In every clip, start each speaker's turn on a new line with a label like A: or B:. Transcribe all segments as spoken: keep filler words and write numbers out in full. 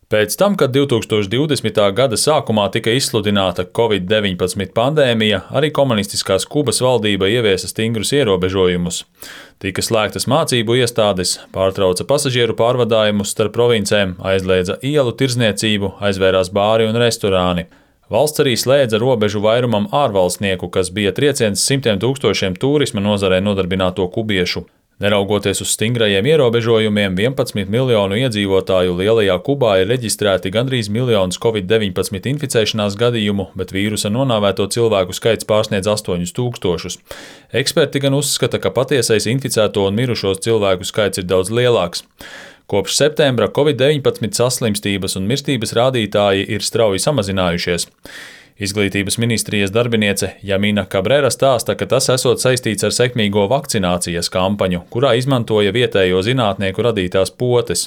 A: Pēc tam, kad divtūkstoš divdesmitā gada sākumā tika izsludināta covid deviņpadsmit pandēmija, arī komunistiskās Kubas valdība ieviesa stingrus ierobežojumus. Tika slēgtas mācību iestādes, pārtrauca pasažieru pārvadājumus starp provincēm, aizliedza ielu tirdzniecību, aizvērās bāri un restorāni. Valsts arī slēdza robežu vairumam ārvalstnieku, kas bija trieciens simtiem tūkstošiem turisma nozarē nodarbināto kubiešu. Neraugoties uz stingrajiem ierobežojumiem, vienpadsmit miljonu iedzīvotāju lielajā Kubā ir reģistrēti gandrīz miljons covid deviņpadsmit inficēšanās gadījumu, bet vīrusa nonāvēto cilvēku skaits pārsniedz astoņus tūkstošus. Eksperti gan uzskata, ka patiesais inficēto un mirušos cilvēku skaits ir daudz lielāks. Kopš septembra covid deviņpadsmit saslimstības un mirstības rādītāji ir strauji samazinājušies. Izglītības ministrijas darbiniece Jamina Cabrera stāsta, ka tas esot saistīts ar sekmīgo vakcinācijas kampaņu, kurā izmantoja vietējo zinātnieku radītās potes.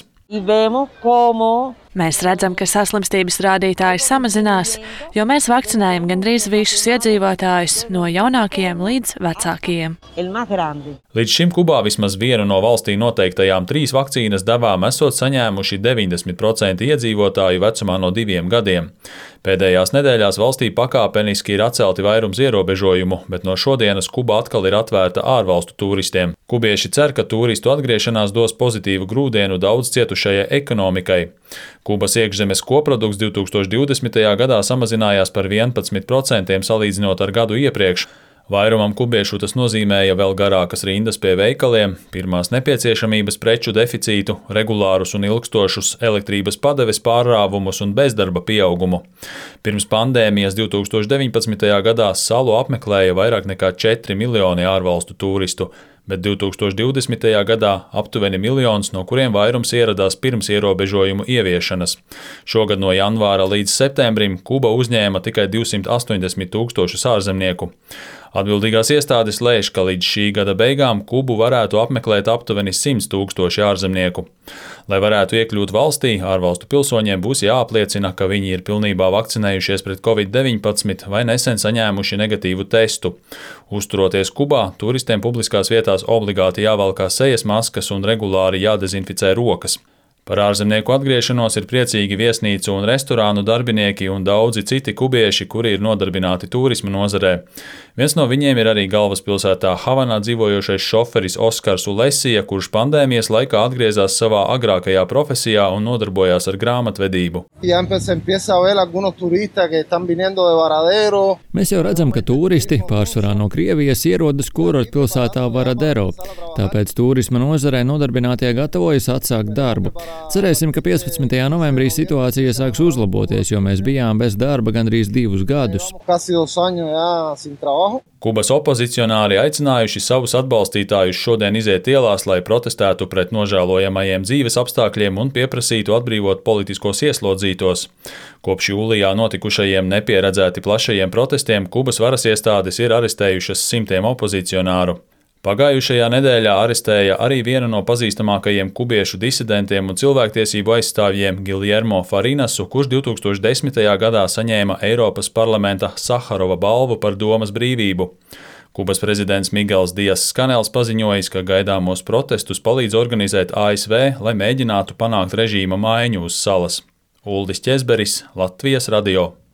B: Mēs redzam, ka saslimstības rādītāji samazinās, jo mēs vakcinējam gandrīz visus iedzīvotājus, no jaunākajiem līdz vecākajiem.
A: Līdz šim Kubā vismaz vienu no valstī noteiktajām trīs vakcīnas devām esot saņēmuši deviņdesmit procenti iedzīvotāju vecumā no diviem gadiem. Pēdējās nedēļās valstī pakāpeniski ir atcelti vairums ierobežojumu, bet no šodienas Kuba atkal ir atvērta ārvalstu turistiem. Kubieši cer, ka turistu atgriešanās dos pozitīvu grūdienu daudz cietušajai ekonomikai. Kubas iekšzemes koprodukts divtūkstoš divdesmitajā gadā samazinājās par vienpadsmit procentiem salīdzinot ar gadu iepriekš. Vairumam kubiešu tas nozīmēja vēl garākas rindas pie veikaliem, pirmās nepieciešamības preču deficītu, regulārus un ilgstošus elektrības padeves pārrāvumus un bezdarba pieaugumu. Pirms pandēmijas divtūkstoš deviņpadsmitajā gadā salu apmeklēja vairāk nekā četri miljoni ārvalstu turistu, bet divtūkstoš divdesmitajā gadā aptuveni miljons, no kuriem vairums ieradās pirms ierobežojumu ieviešanas. Šogad no janvāra līdz septembrim Kuba uzņēma tikai divsimt astoņdesmit tūkstošus ārzemnieku. Atbildīgās iestādes lēš, ka līdz šī gada beigām Kubu varētu apmeklēt aptuveni simts tūkstoši ārzemnieku. Lai varētu iekļūt valstī, ārvalstu pilsoņiem būs jāapliecina, ka viņi ir pilnībā vakcinējušies pret covid deviņpadsmit vai nesen saņēmuši negatīvu testu. Uzturoties Kubā, turistiem publiskās vietās obligāti jāvalkā sejas maskas un regulāri jādezinficē rokas. Par ārzemnieku atgriešanos ir priecīgi viesnīcu un restorānu darbinieki un daudzi citi kubieši, kuri ir nodarbināti turisma nozarē. Viens no viņiem ir arī galvaspilsētā Havanā dzīvojošais šoferis Oskars Ulesija, kurš pandēmijas laikā atgriezās savā agrākajā profesijā un nodarbojās ar grāmatvedību.
C: Mēs jau redzam, ka turisti, pārsvarā no Krievijas, ierodas kurortpilsētā Varadero, tāpēc turisma nozarē nodarbinātie gatavojas atsākt darbu. Cerēsim, ka piecpadsmitajā novembrī situācija sāks uzlaboties, jo mēs bijām bez darba gandrīz divus gadus.
A: Kubas opozicionāri aicinājuši savus atbalstītājus šodien iziet ielās, lai protestētu pret nožēlojamajiem dzīves apstākļiem un pieprasītu atbrīvot politiskos ieslodzītos. Kopš jūlijā notikušajiem nepieredzēti plašajiem protestiem Kubas varas iestādes ir arestējušas simtiem opozicionāru. Pagājušajā nedēļā arestēja arī vienu no pazīstamākajiem kubiešu disidentiem un cilvēktiesību aizstāvjiem Giljermo Farinasu, kurš divtūkstoš desmitajā gadā saņēma Eiropas parlamenta Saharova balvu par domas brīvību. Kubas prezidents Migels Dias-Kanels paziņojis, ka gaidāmos protestus palīdz organizēt A S V, lai mēģinātu panākt režīma maiņu uz salas. Uldis Ķezberis, Latvijas radio.